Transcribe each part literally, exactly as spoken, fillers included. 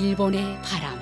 일본의 바람.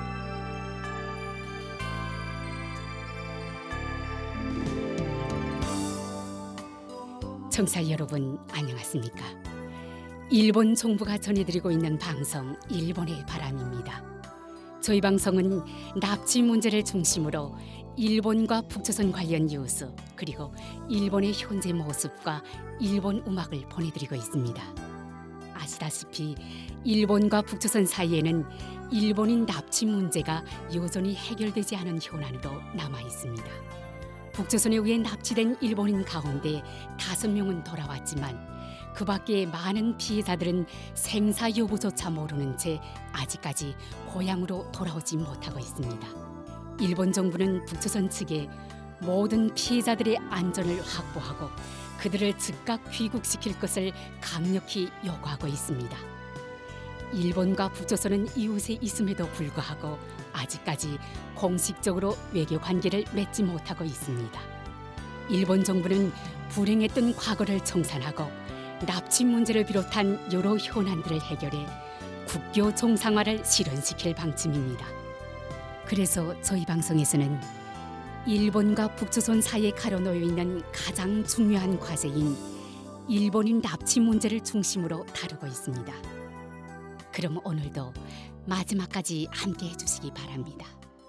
청취자 여러분 안녕하십니까? 일본 정부가 전해드리고 있는 방송 일본의 바람입니다. 저희 방송은 납치 문제를 중심으로 일본과 북조선 관련 뉴스 그리고 일본의 현재 모습과 일본 음악을 보내드리고 있습니다. 아시다시피 일본과 북조선 사이에는 일본인 납치 문제가 여전히 해결되지 않은 현안으로 남아 있습니다. 북조선에 의해 납치된 일본인 가운데 다섯 명은 돌아왔지만 그 밖에 많은 피해자들은 생사 여부조차 모르는 채 아직까지 고향으로 돌아오지 못하고 있습니다. 일본 정부는 북조선 측에 모든 피해자들의 안전을 확보하고 그들을 즉각 귀국시킬 것을 강력히 요구하고 있습니다. 일본과 북조선은 이웃에 있음에도 불구하고 아직까지 공식적으로 외교 관계를 맺지 못하고 있습니다. 일본 정부는 불행했던 과거를 청산하고 납치 문제를 비롯한 여러 현안들을 해결해 국교 정상화를 실현시킬 방침입니다. 그래서 저희 방송에서는 일본과 북조선 사이에 가로놓여 있는 가장 중요한 과제인 일본인 납치 문제를 중심으로 다루고 있습니다. 그럼 오늘도 마지막까지 함께 해주시기 바랍니다.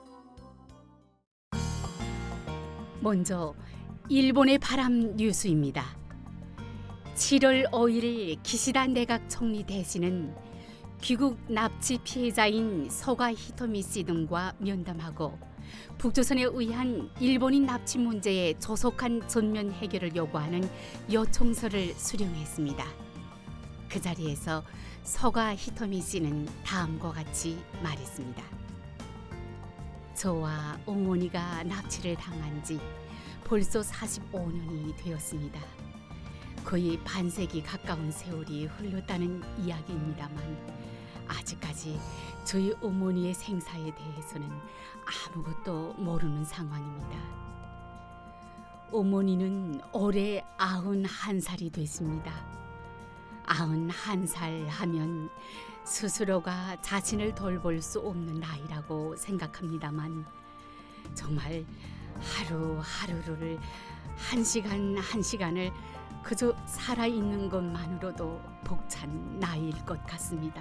먼저 일본의 바람 뉴스입니다. 칠월 오일 기시다 내각 총리 대신은 귀국 납치 피해자인 소가 히토미 씨 등과 면담하고 북조선에 의한 일본인 납치 문제의 조속한 전면 해결을 요구하는 요청서를 수령했습니다. 그 자리에서 소가 히토미 씨는 다음과 같이 말했습니다. 저와 어머니가 납치를 당한 지 벌써 사십오 년이 되었습니다. 거의 반세기 가까운 세월이 흘렀다는 이야기입니다만 아직까지 저희 어머니의 생사에 대해서는 아무것도 모르는 상황입니다. 어머니는 올해 아흔한 살이 됐습니다. 아흔한 살 하면 스스로가 자신을 돌볼 수 없는 나이라고 생각합니다만 정말 하루하루를 한 시간 한 시간을 그저 살아있는 것만으로도 벅찬 나이일 것 같습니다.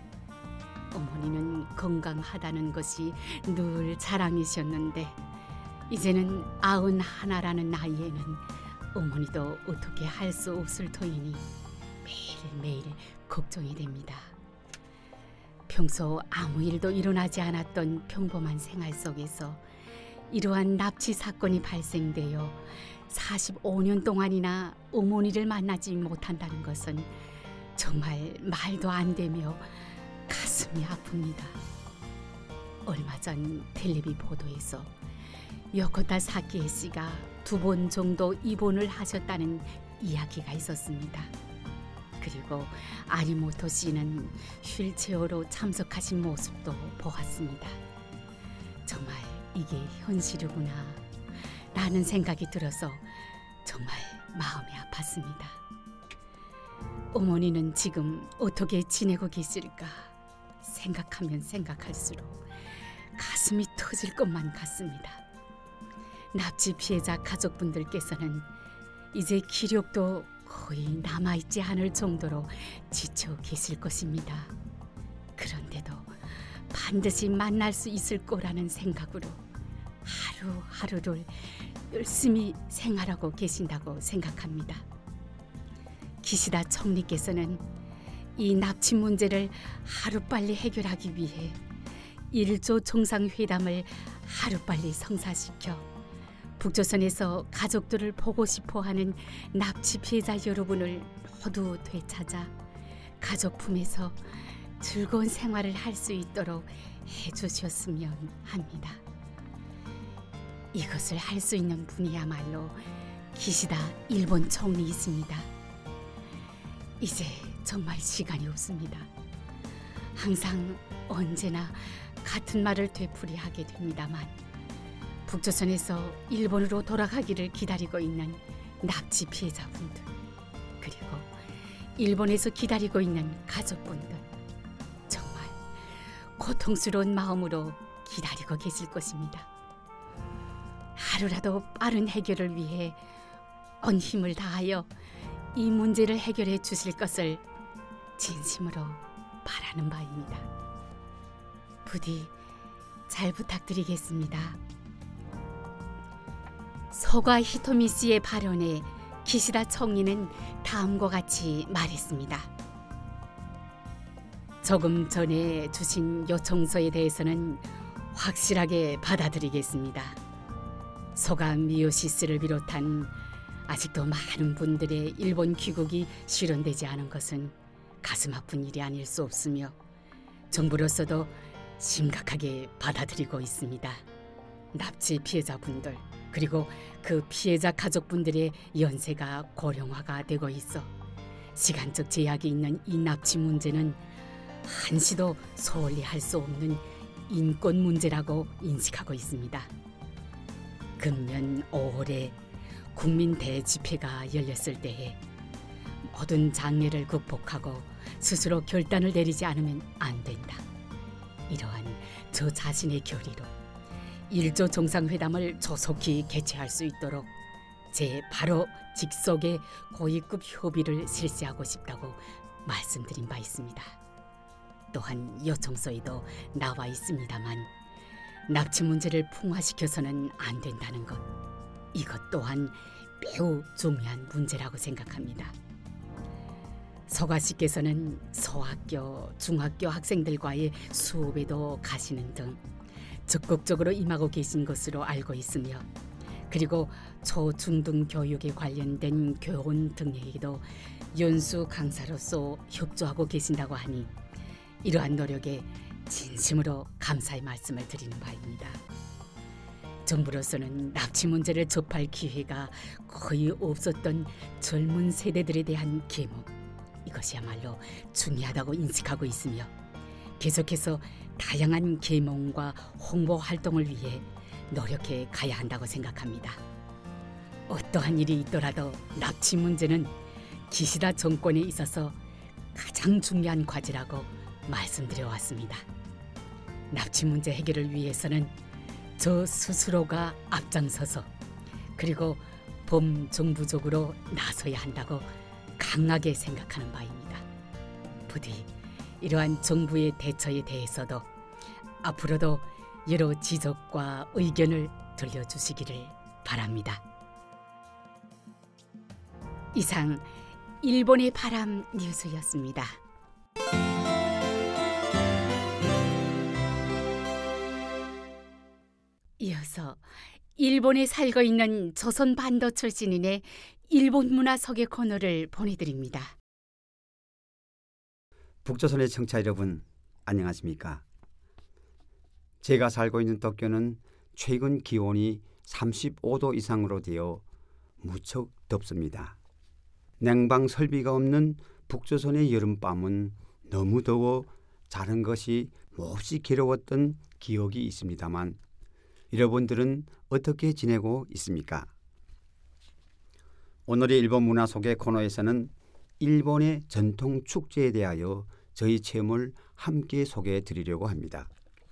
어머니는 건강하다는 것이 늘 자랑이셨는데 이제는 아흔 하나라는 나이에는 어머니도 어떻게 할 수 없을 터이니 매일매일 걱정이 됩니다. 평소 아무 일도 일어나지 않았던 평범한 생활 속에서 이러한 납치 사건이 발생되어 사십오 년 동안이나 어머니를 만나지 못한다는 것은 정말 말도 안 되며 가슴이 아픕니다. 얼마 전 텔레비 보도에서 요코타 사키에 씨가 두 번 정도 입원을 하셨다는 이야기가 있었습니다. 그리고 아리모토 씨는 휠체어로 참석하신 모습도 보았습니다. 정말 이게 현실이구나 라는 생각이 들어서 정말 마음이 아팠습니다. 어머니는 지금 어떻게 지내고 계실까 생각하면 생각할수록 가슴이 터질 것만 같습니다. 납치 피해자 가족분들께서는 이제 기력도 거의 남아있지 않을 정도로 지쳐 계실 것입니다. 그런데도 반드시 만날 수 있을 거라는 생각으로 하루하루를 열심히 생활하고 계신다고 생각합니다. 기시다 총리께서는 이 납치 문제를 하루빨리 해결하기 위해 일조 정상회담을 하루빨리 성사시켜 북조선에서 가족들을 보고 싶어하는 납치 피해자 여러분을 모두 되찾아 가족 품에서 즐거운 생활을 할 수 있도록 해주셨으면 합니다. 이것을 할 수 있는 분이야말로 기시다 일본 총리이십니다. 이제 정말 시간이 없습니다. 항상 언제나 같은 말을 되풀이하게 됩니다만 북조선에서 일본으로 돌아가기를 기다리고 있는 납치 피해자분들 그리고 일본에서 기다리고 있는 가족분들 정말 고통스러운 마음으로 기다리고 계실 것입니다. 하루라도 빠른 해결을 위해 온 힘을 다하여 이 문제를 해결해 주실 것을 진심으로 바라는 바입니다. 부디 잘 부탁드리겠습니다. 소가 히토미 씨의 발언에 기시다 총리는 다음과 같이 말했습니다. 조금 전에 주신 요청서에 대해서는 확실하게 받아들이겠습니다. 소가 미요시스를 비롯한 아직도 많은 분들의 일본 귀국이 실현되지 않은 것은 가슴 아픈 일이 아닐 수 없으며 정부로서도 심각하게 받아들이고 있습니다. 납치 피해자분들 그리고 그 피해자 가족분들의 연세가 고령화가 되고 있어 시간적 제약이 있는 이 납치 문제는 한시도 소홀히 할 수 없는 인권 문제라고 인식하고 있습니다. 금년 오월에 국민 대집회가 열렸을 때에 모든 장애를 극복하고 스스로 결단을 내리지 않으면 안 된다. 이러한 저 자신의 결의로 일조 정상회담을 조속히 개최할 수 있도록 제 바로 직속의 고위급 협의를 실시하고 싶다고 말씀드린 바 있습니다. 또한 요청서에도 나와 있습니다만 납치 문제를 풍화시켜서는 안 된다는 것, 이것 또한 매우 중요한 문제라고 생각합니다. 서가 씨께서는 소학교, 중학교 학생들과의 수업에도 가시는 등 적극적으로 임하고 계신 것으로 알고 있으며 그리고 초, 중등 교육에 관련된 교원 등에게도 연수 강사로서 협조하고 계신다고 하니 이러한 노력에 진심으로 감사의 말씀을 드리는 바입니다. 정부로서는 납치 문제를 접할 기회가 거의 없었던 젊은 세대들에 대한 계몽, 이것이야말로 중요하다고 인식하고 있으며 계속해서 다양한 계몽과 홍보 활동을 위해 노력해 가야 한다고 생각합니다. 어떠한 일이 있더라도 납치 문제는 기시다 정권에 있어서 가장 중요한 과제라고 말씀드려 왔습니다. 납치 문제 해결을 위해서는 저 스스로가 앞장서서 그리고 범정부적으로 나서야 한다고 강하게 생각하는 바입니다. 부디 이러한 정부의 대처에 대해서도 앞으로도 여러 지적과 의견을 들려주시기를 바랍니다. 이상 일본의 바람 뉴스였습니다. 이어서 일본에 살고 있는 조선 반도 출신인의 일본 문화 소개 코너를 보내드립니다. 북조선의 청취자 여러분, 안녕하십니까? 제가 살고 있는 도쿄는 최근 기온이 삼십오 도 이상으로 되어 무척 덥습니다. 냉방 설비가 없는 북조선의 여름밤은 너무 더워 자는 것이 몹시 괴로웠던 기억이 있습니다만 여러분들은 어떻게 지내고 있습니까? 오늘의 일본 문화 소개 코너에서는 일본의 전통 축제에 대하여 저희 체험을 함께 소개해 드리려고 합니다.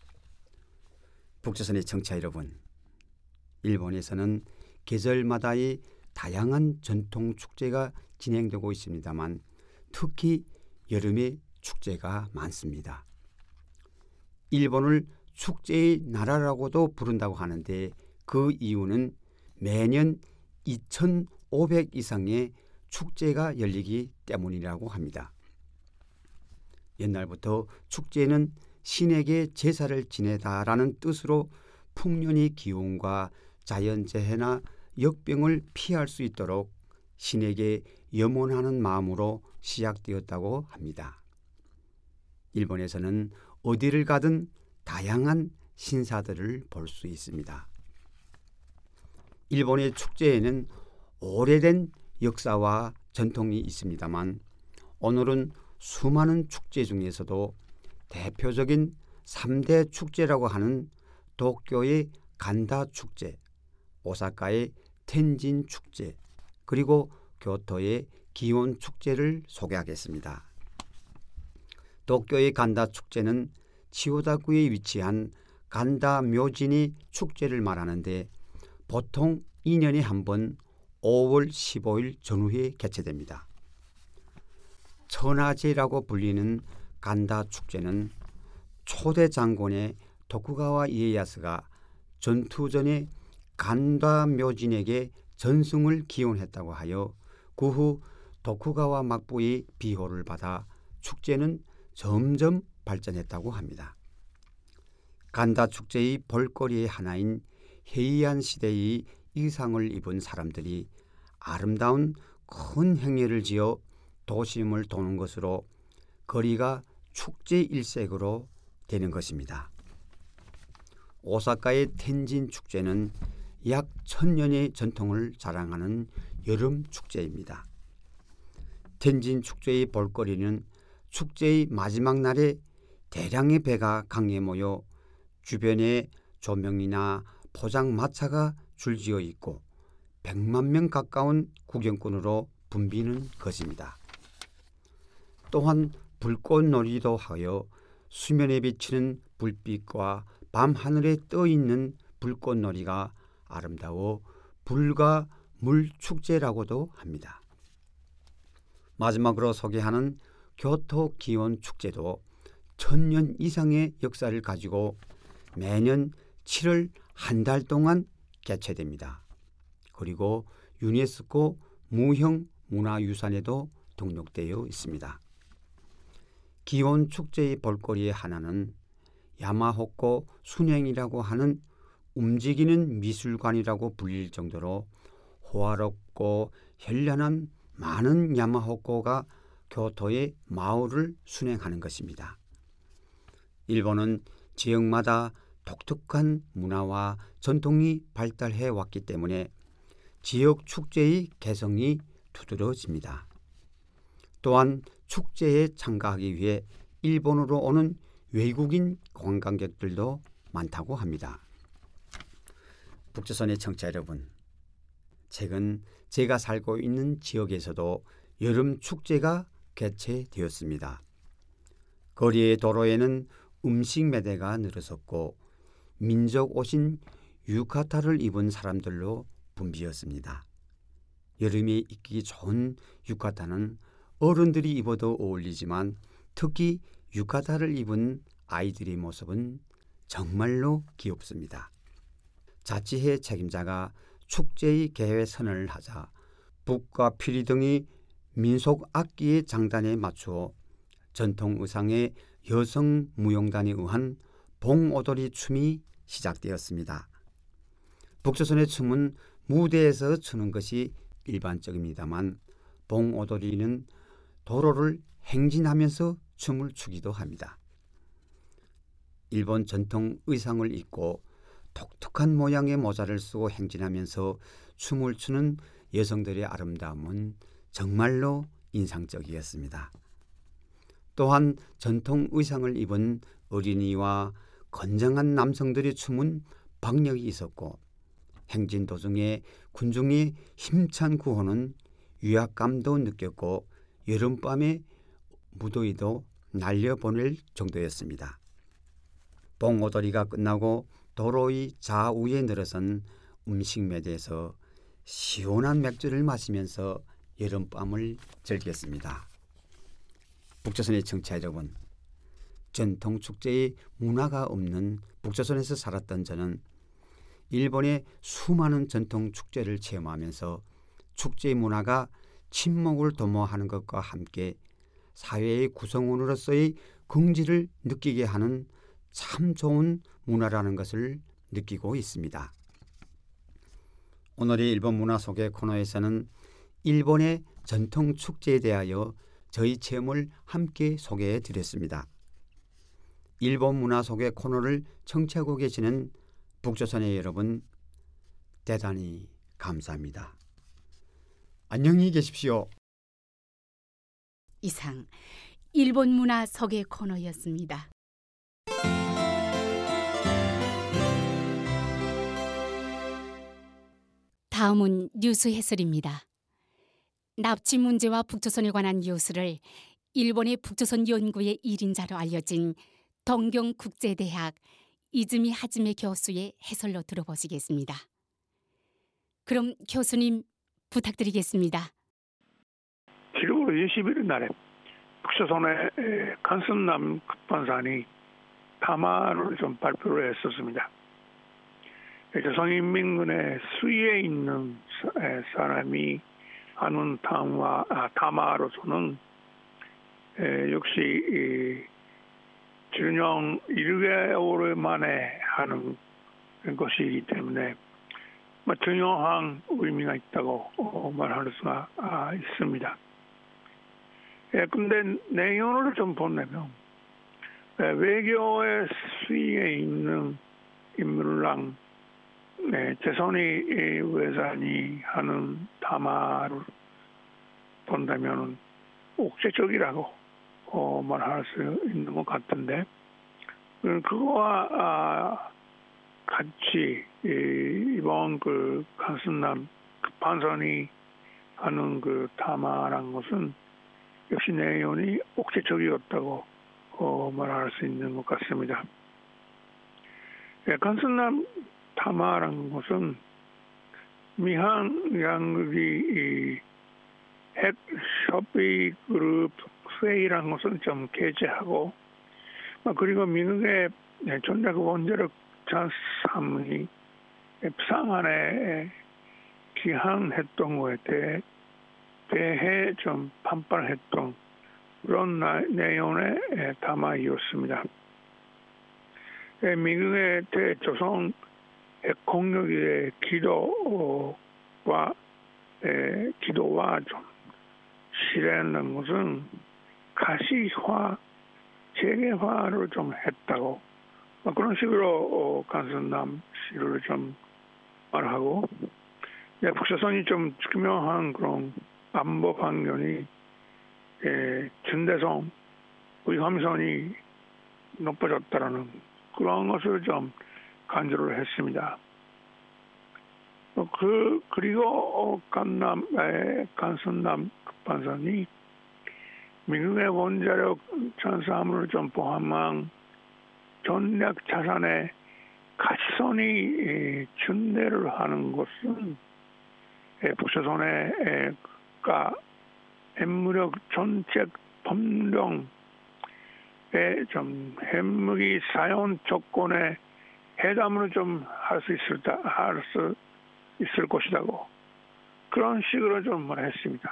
북조선의 청취자 여러분, 일본에서는 계절마다의 다양한 전통 축제가 진행되고 있습니다만 특히 여름에 축제가 많습니다. 일본을 축제의 나라라고도 부른다고 하는데 그 이유는 매년 이천오백 이상의 축제가 열리기 때문이라고 합니다. 옛날부터 축제는 신에게 제사를 지내다라는 뜻으로 풍년의 기운과 자연재해나 역병을 피할 수 있도록 신에게 염원하는 마음으로 시작되었다고 합니다. 일본에서는 어디를 가든 다양한 신사들을 볼 수 있습니다. 일본의 축제에는 오래된 역사와 전통이 있습니다만 오늘은 수많은 축제 중에서도 대표적인 삼 대 축제라고 하는 도쿄의 간다 축제, 오사카의 텐진 축제, 그리고 교토의 기온 축제를 소개하겠습니다. 도쿄의 간다 축제는 치오다구에 위치한 간다 묘진이 축제를 말하는데 보통 이 년에 한 번 오월 십오일 전후에 개최됩니다. 천하제라고 불리는 간다 축제는 초대 장군의 도쿠가와 이에야스가 전투 전에 간다 묘진에게 전승을 기원했다고 하여 그 후 도쿠가와 막부의 비호를 받아 축제는 점점 발전했다고 합니다. 간다 축제의 볼거리의 하나인 헤이안 시대의 의상을 입은 사람들이 아름다운 큰 행렬을 지어 도심을 도는 것으로 거리가 축제 일색으로 되는 것입니다. 오사카의 텐진 축제는 약 천년의 전통을 자랑하는 여름 축제입니다. 텐진 축제의 볼거리는 축제의 마지막 날에 대량의 배가 강에 모여 주변에 조명이나 포장마차가 줄지어 있고 백만 명 가까운 구경꾼으로 붐비는 것입니다. 또한 불꽃놀이도 하여 수면에 비치는 불빛과 밤하늘에 떠있는 불꽃놀이가 아름다워 불과 물축제라고도 합니다. 마지막으로 소개하는 교토 기온 축제도 천년 이상의 역사를 가지고 매년 칠월 한 달 동안 개최됩니다. 그리고 유네스코 무형 문화유산에도 등록되어 있습니다. 기온 축제의 볼거리의 하나는 야마호코 순행이라고 하는 움직이는 미술관이라고 불릴 정도로 호화롭고 현란한 많은 야마호코가 교토의 마을을 순행하는 것입니다. 일본은 지역마다 독특한 문화와 전통이 발달해 왔기 때문에 지역 축제의 개성이 두드러집니다. 또한 축제에 참가하기 위해 일본으로 오는 외국인 관광객들도 많다고 합니다. 북조선의 청취자 여러분, 최근 제가 살고 있는 지역에서도 여름 축제가 개최되었습니다. 거리의 도로에는 음식 매대가 늘어섰고 민족 옷인 유카타를 입은 사람들로 붐비었습니다. 여름에 입기 좋은 유카타는 어른들이 입어도 어울리지만 특히 유카타를 입은 아이들의 모습은 정말로 귀엽습니다. 자치회 책임자가 축제의 개회선언을 하자 북과 피리 등이 민속 악기의 장단에 맞추어 전통 의상의 여성 무용단에 의한 봉오도리 춤이 시작되었습니다. 북조선의 춤은 무대에서 추는 것이 일반적입니다만 봉오도리는 도로를 행진하면서 춤을 추기도 합니다. 일본 전통 의상을 입고 독특한 모양의 모자를 쓰고 행진하면서 춤을 추는 여성들의 아름다움은 정말로 인상적이었습니다. 또한 전통 의상을 입은 어린이와 건장한 남성들의 춤은 박력이 있었고 행진 도중에 군중의 힘찬 구호는 위압감도 느꼈고 여름밤의 무더위도 날려보낼 정도였습니다. 봉오도리가 끝나고 도로의 좌우에 늘어선 음식 매대에서 시원한 맥주를 마시면서 여름밤을 즐겼습니다. 북조선의 청취자 여러분, 전통 축제의 문화가 없는 북조선에서 살았던 저는 일본의 수많은 전통 축제를 체험하면서 축제의 문화가 친목을 도모하는 것과 함께 사회의 구성원으로서의 긍지를 느끼게 하는 참 좋은 문화라는 것을 느끼고 있습니다. 오늘의 일본 문화 소개 코너에서는 일본의 전통 축제에 대하여 저희 체험을 함께 소개해 드렸습니다. 일본 문화 소개 코너를 청취하고 계시는 북조선의 여러분, 대단히 감사합니다. 안녕히 계십시오. 이상 일본 문화 소개 코너였습니다. 다음은 뉴스 해설입니다. 납치 문제와 북조선에 관한 뉴스를 일본의 북조선 연구의 일 인자로 알려진 동경국제대학 이즈미 하즈메 교수의 해설로 들어보시겠습니다. 그럼 교수님 부탁드리겠습니다. 칠월 이십일 날에 북조선의 간선남 급반산이 담화를 좀 발표를 했었습니다. 조선인민군의 수위에 있는 사람이 하는 담화, 아, 담화로서는 에, 역시 준영 일 개월 만에 하는 것이기 때문에 뭐 중요한 의미가 있다고 어, 말할 수가 아, 있습니다. 예, 근데 내용을 좀 보면 예, 외교의 수위에 있는 인물랑 네, 재선이 외산이 하는 담화를 본다면 옥죄적이라고 어, 말할 수 있는 것 같은데 그거와 아, 같이 이, 이번 그 간선남 급반선이 하는 그 담화란 것은 역시 내용이 옥죄적이었다고 어, 말할 수 있는 것 같습니다. 예, 간선남 담화란 것은 미한 양국이 핵 협의 그룹 회의란 것을 좀 개최하고 그리고 미국의 전략 원자력 잠수함이 부상안에 기항했던 것에 대해, 대해 좀 반발했던 그런 내용의 담화이었습니다. 미국의 대조선 핵공격의 기도와 에, 기도와 좀 실행하는 것은 가시화, 재개화를 좀 했다고 그런 식으로 어, 간선남 씨를 좀 말하고 네, 북조선이 좀 중요한 그런 안보 방면이 에, 준대성 위험선이 높아졌다라는 그런 것을 좀 간주를 했습니다. 그 그리고 간남 간선남 급반선이 미국의 원자력 잠수함을 좀 포함한 전략 자산의 가시선이 준대를 하는 것은 북조선의 국가 핵무력 정책 법령에 좀 핵무기 사용 조건에 해담을 좀 할 수 있을 할 수 있을 것이라고 그런 식으로 좀 말했습니다.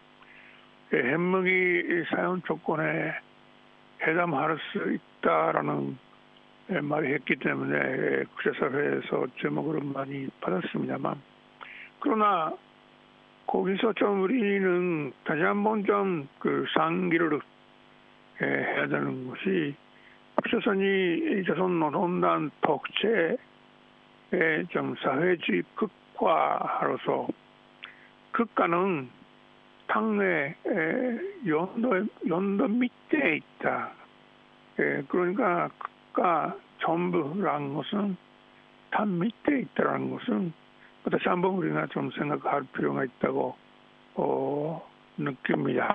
핵무기 사용 조건에 해담할 수 있다라는 말을 했기 때문에 국제사회에서 주목을 많이 받았습니다만 그러나 거기서 좀 우리는 다시 한번 좀 그 상기를 해야 되는 것이 북조선이 조선노동당 독재의 좀 사회주의 국가로서 국가는 당내 연도 연도 밑에 있다. 그러니까 국가 전부라는 것은 단 밑에 있다라는 것은 다시 한번 우리가 좀 생각할 필요가 있다고 어, 느낍니다.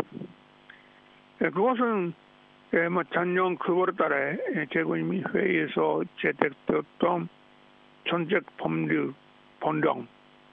그것은 뭐 작년 구월 달에 제국인민 회의에서 채택되었던 전책 법률 본령,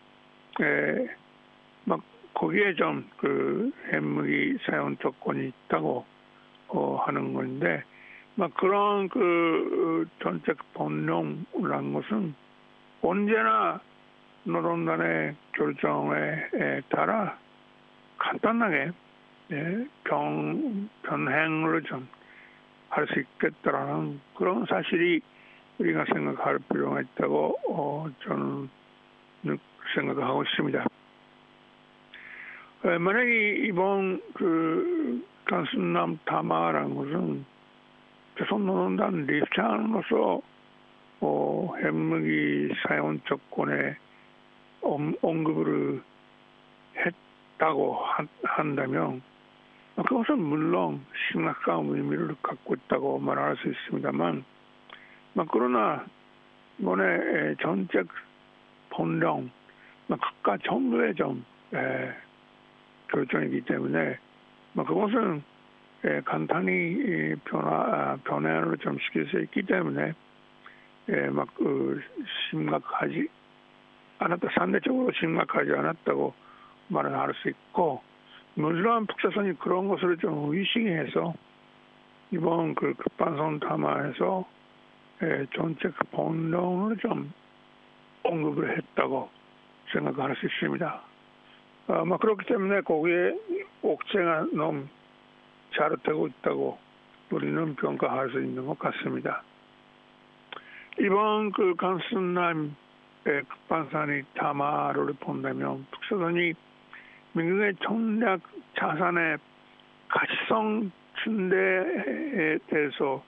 막 거기에 좀 그 핵무기 사용 조건이 있다고 어, 하는 건데, 막 그런 그 전책 법령이라는 것은 언제나 노동단의 결정에 따라 간단하게 예, 변, 변행을 좀 할 수 있겠다라는 그런 사실이 우리가 생각할 필요가 있다고 어, 저는 생각하고 있습니다. 에, 만약에 이번 그 간선남 담화라는 것은 조선노동당 입장으로서 어, 핵무기 사용 조건에 언급을 했다고 한, 한다면 그것은 물론 심각한 의미를 갖고 있다고 말할 수 있습니다만 그러나 이번에 정책 본령 국가 정부의 좀 에, 결정이기 때문에 그것은 예, 간단히 이 변화 변화를 좀 시킬 수 있기 때문에 예, 막 그 심각하지 않았다, 상대적으로 심각하지 않았다고 말을 할 수 있고, 물론 북조선이 그런 것을 좀 의식해서 이번 그 급반선 담화에서 예, 정책 본론을 좀 언급을 했다고 생각할 수 있습니다. 어, 뭐 그렇기 때문에 거기에 옥죄가 너무 잘 되고 있다고 우리는 평가할 수 있는 것 같습니다. 이번 그 강순남의 급반선의 담화를 본다면 북조선이 미국의 전략 자산의 가치성 침대에 대해서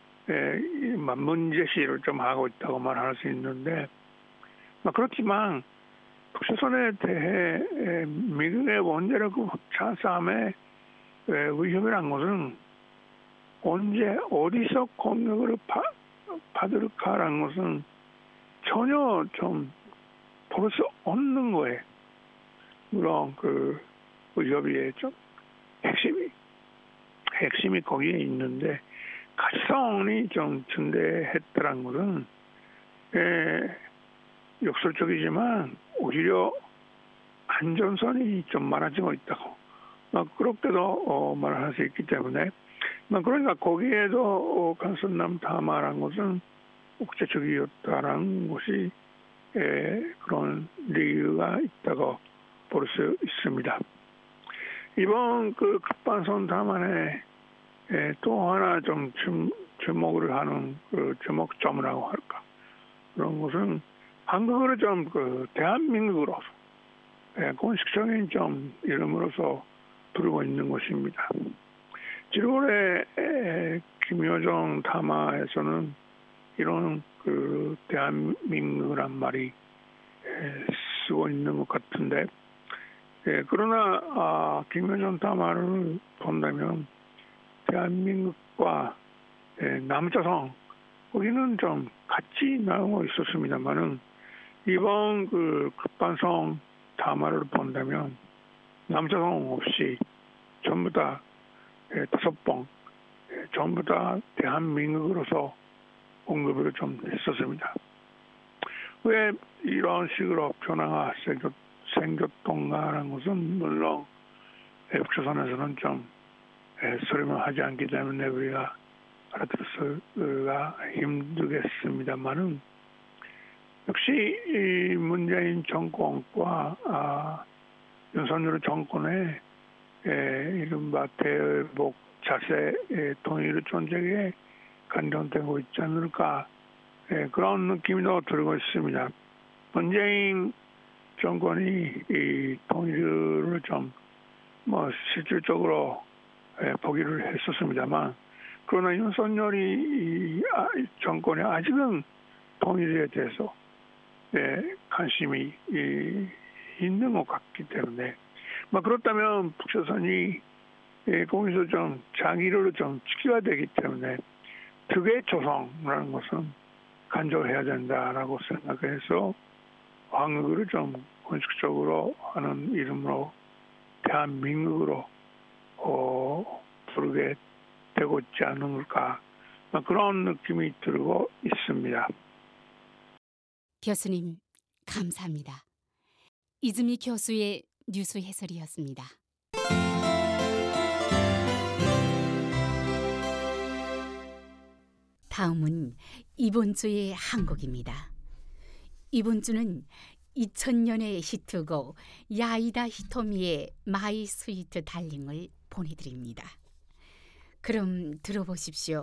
문제시를 좀 하고 있다고 말할 수 있는데, 그렇지만 북조선에 대해 미국의 원자력 자산의 위협이란 것은 언제 어디서 공격을 파, 받을까라는 것은 전혀 좀 볼 수 없는 거예요. 물론 그 위협이 좀 핵심이 핵심이 거기에 있는데, 가치성이 좀 증대했다는 것은 예, 역설적이지만 오히려 안전선이 좀 많아지고 있다고 막 그렇게도 어, 말을 할 수 있기 때문에, 막 그러니까 거기에도 어, 강순남 담화라는 것은 국제적이었다라는 것이 예, 그런理由가 있다고 볼 수 있습니다. 이번 그 급반선 담화에 예, 또 하나 좀 주, 주목을 하는 그 주목점이라고 할까, 그런 것은 한국어를 좀 그 대한민국으로 예, 공식적인 좀 이름으로서 부르고 있는 것입니다. 칠월에 김여정 담화에서는 이런 그 대한민국이란 말이 에, 쓰고 있는 것 같은데, 예, 그러나 아, 김여정 담화를 본다면 대한민국과 예, 남조선 거기는 좀 같이 나오고 있었습니다만은 이번 그 급반선 담화를 본다면 남조선 없이 전부 다 예, 다섯 번 예, 전부 다 대한민국으로서 언급을 좀 했었습니다. 왜 이런 식으로 변화가 생겼, 생겼던가라는 것은 물론 북조선에서는 좀 설명하지 않기 때문에 우리가 알아들었기가 힘들겠습니다만은, 역시 이 문재인 정권과 아, 윤석열 정권의 에, 이른바 대북 자세 통일 정책에 간접되고 있지 않을까, 예, 그런 느낌도 들고 있습니다. 문재인 정권이 이 통일을 좀 뭐 실질적으로 예, 포기를 했었습니다만, 그러나 윤석열이 이, 아, 정권이 아직은 통일에 대해서 예, 관심이 이, 있는 것 같기 때문에, 뭐 그렇다면 북조선이 예, 거기서 좀 자기를 좀 지켜야 되기 때문에 특의 조성이라는 것은 간접해야 된다라고 생각해서 한국어를 좀 공식적으로 하는 이름으로 대한민국으로 어, 부르게 되고 있지 않을까, 그런 느낌이 들고 있습니다. 교수님, 감사합니다. 이즈미 교수의 뉴스 해설이었습니다. 다음은 이번 주의 한국입니다. 이번 주는 이천 년의 히트곡 야이다 히토미의 마이 스위트 달링을 보내드립니다. 그럼 들어보십시오.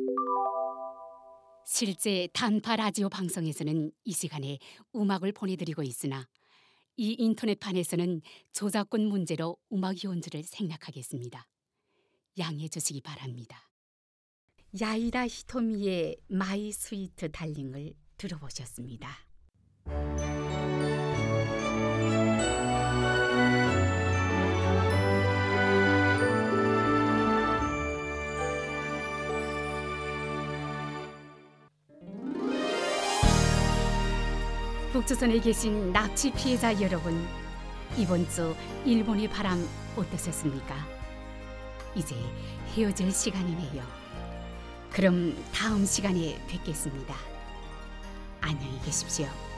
실제 단파 라디오 방송에서는 이 시간에 음악을 보내드리고 있으나 이 인터넷판에서는 저작권 문제로 음악 연주를 생략하겠습니다. 양해해 주시기 바랍니다. 야이다 히토미의 마이 스위트 달링을 들어보셨습니다. 북조선에 계신 납치 피해자 여러분, 이번 주 일본의 바람 어떠셨습니까? 이제 헤어질 시간이네요. 그럼 다음 시간에 뵙겠습니다. 안녕히 계십시오.